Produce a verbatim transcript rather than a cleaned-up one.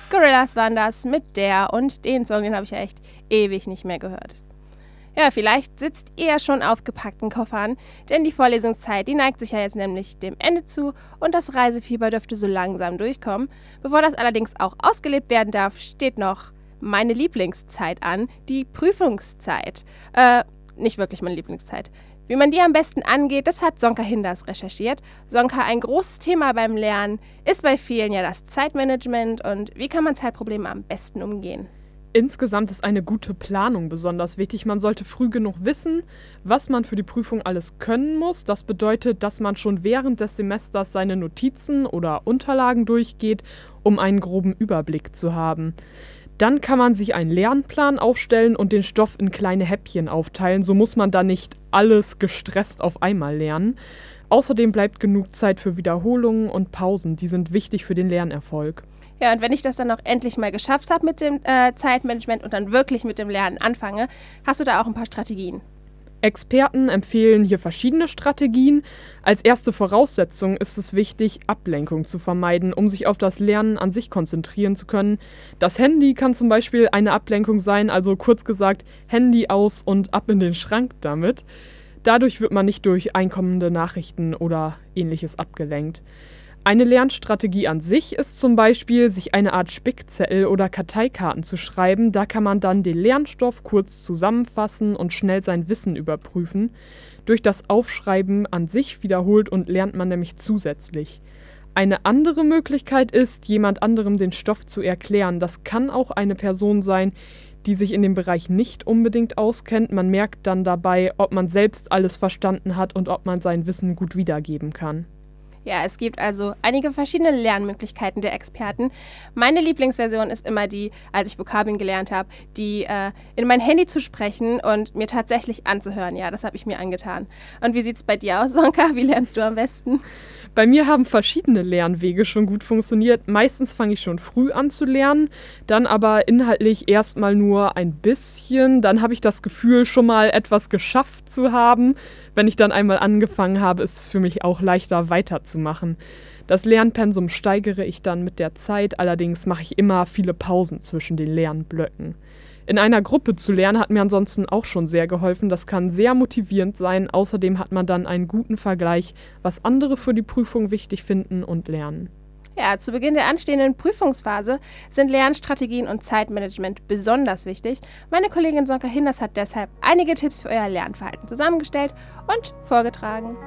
Gorillaz waren das mit der und den Song, den habe ich ja echt ewig nicht mehr gehört. Ja, vielleicht sitzt ihr schon auf gepackten Koffern, denn die Vorlesungszeit, die neigt sich ja jetzt nämlich dem Ende zu und das Reisefieber dürfte so langsam durchkommen. Bevor das allerdings auch ausgelebt werden darf, steht noch meine Lieblingszeit an, die Prüfungszeit. Äh, nicht wirklich meine Lieblingszeit. Wie man die am besten angeht, das hat Sonka Hinders recherchiert. Sonka, ein großes Thema beim Lernen ist bei vielen ja das Zeitmanagement und wie kann man Zeitprobleme am besten umgehen? Insgesamt ist eine gute Planung besonders wichtig. Man sollte früh genug wissen, was man für die Prüfung alles können muss. Das bedeutet, dass man schon während des Semesters seine Notizen oder Unterlagen durchgeht, um einen groben Überblick zu haben. Dann kann man sich einen Lernplan aufstellen und den Stoff in kleine Häppchen aufteilen. So muss man dann nicht alles gestresst auf einmal lernen. Außerdem bleibt genug Zeit für Wiederholungen und Pausen. Die sind wichtig für den Lernerfolg. Ja, und wenn ich das dann auch endlich mal geschafft habe mit dem äh, Zeitmanagement und dann wirklich mit dem Lernen anfange, hast du da auch ein paar Strategien? Experten empfehlen hier verschiedene Strategien. Als erste Voraussetzung ist es wichtig, Ablenkung zu vermeiden, um sich auf das Lernen an sich konzentrieren zu können. Das Handy kann zum Beispiel eine Ablenkung sein, also kurz gesagt, Handy aus und ab in den Schrank damit. Dadurch wird man nicht durch einkommende Nachrichten oder Ähnliches abgelenkt. Eine Lernstrategie an sich ist zum Beispiel, sich eine Art Spickzettel oder Karteikarten zu schreiben. Da kann man dann den Lernstoff kurz zusammenfassen und schnell sein Wissen überprüfen. Durch das Aufschreiben an sich wiederholt und lernt man nämlich zusätzlich. Eine andere Möglichkeit ist, jemand anderem den Stoff zu erklären. Das kann auch eine Person sein, die sich in dem Bereich nicht unbedingt auskennt. Man merkt dann dabei, ob man selbst alles verstanden hat und ob man sein Wissen gut wiedergeben kann. Ja, es gibt also einige verschiedene Lernmöglichkeiten der Experten. Meine Lieblingsversion ist immer die, als ich Vokabeln gelernt habe, die äh, in mein Handy zu sprechen und mir tatsächlich anzuhören. Ja, das habe ich mir angetan. Und wie sieht es bei dir aus, Sonka? Wie lernst du am besten? Bei mir haben verschiedene Lernwege schon gut funktioniert. Meistens fange ich schon früh an zu lernen, dann aber inhaltlich erstmal nur ein bisschen. Dann habe ich das Gefühl, schon mal etwas geschafft zu haben. Wenn ich dann einmal angefangen habe, ist es für mich auch leichter weiterzumachen. Das Lernpensum steigere ich dann mit der Zeit, allerdings mache ich immer viele Pausen zwischen den Lernblöcken. In einer Gruppe zu lernen hat mir ansonsten auch schon sehr geholfen. Das kann sehr motivierend sein. Außerdem hat man dann einen guten Vergleich, was andere für die Prüfung wichtig finden und lernen. Ja, zu Beginn der anstehenden Prüfungsphase sind Lernstrategien und Zeitmanagement besonders wichtig. Meine Kollegin Sonka Hinders hat deshalb einige Tipps für euer Lernverhalten zusammengestellt und vorgetragen.